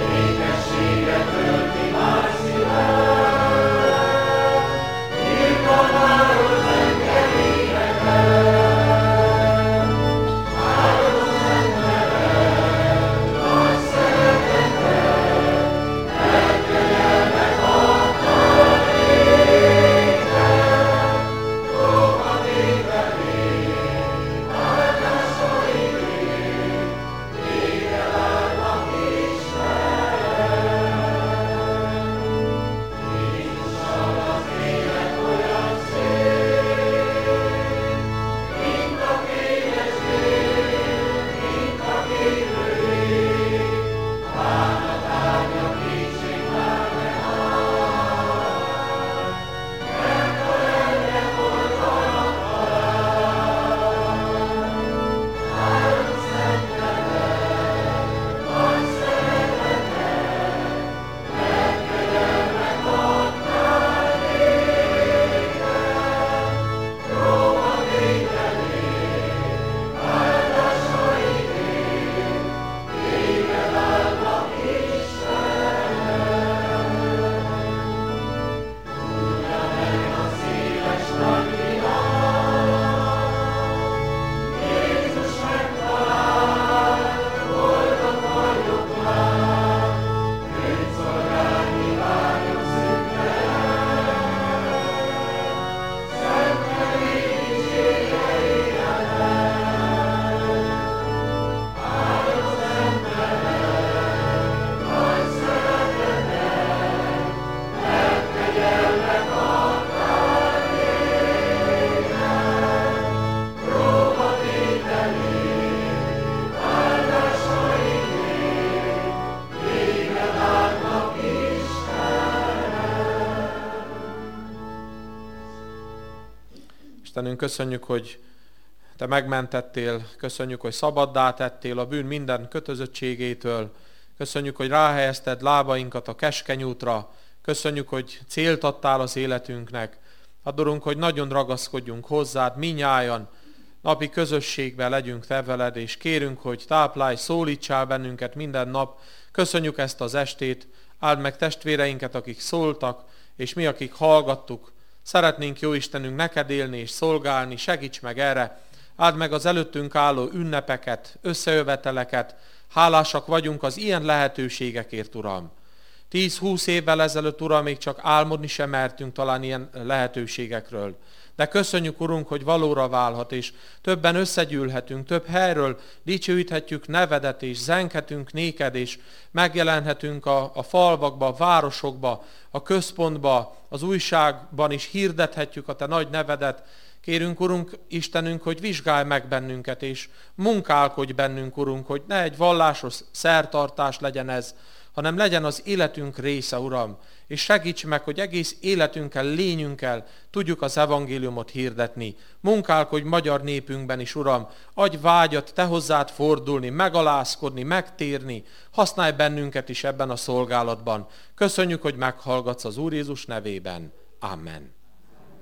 Ékességet tölti már szívem, írta Istenünk, köszönjük, hogy Te megmentettél, köszönjük, hogy szabaddá tettél a bűn minden kötözöttségétől, köszönjük, hogy ráhelyezted lábainkat a keskeny útra, köszönjük, hogy célt adtál az életünknek. Adorunk, hogy nagyon ragaszkodjunk hozzád, minnyájan, napi közösségben legyünk Te veled, és kérünk, hogy táplálj, szólítsál bennünket minden nap. Köszönjük ezt az estét, áld meg testvéreinket, akik szóltak, és mi, akik hallgattuk. Szeretnénk, jó Istenünk, neked élni és szolgálni, segíts meg erre. Áld meg az előttünk álló ünnepeket, összejöveteleket. Hálásak vagyunk az ilyen lehetőségekért, Uram. tíz-húsz évvel ezelőtt, Uram, még csak álmodni sem mertünk talán ilyen lehetőségekről. De köszönjük, Urunk, hogy valóra válhat, és többen összegyűlhetünk, több helyről dicsőíthetjük nevedet, és zenghetünk néked, és megjelenhetünk a, a falvakba, a városokba, a központba, az újságban is hirdethetjük a te nagy nevedet. Kérünk, Urunk, Istenünk, hogy vizsgálj meg bennünket, és munkálkodj bennünk, Urunk, hogy ne egy vallásos szertartás legyen ez, hanem legyen az életünk része, Uram, és segíts meg, hogy egész életünkkel, lényünkkel tudjuk az evangéliumot hirdetni. Munkálkodj magyar népünkben is, Uram, adj vágyat te hozzád fordulni, megalázkodni, megtérni, használj bennünket is ebben a szolgálatban. Köszönjük, hogy meghallgatsz az Úr Jézus nevében. Amen.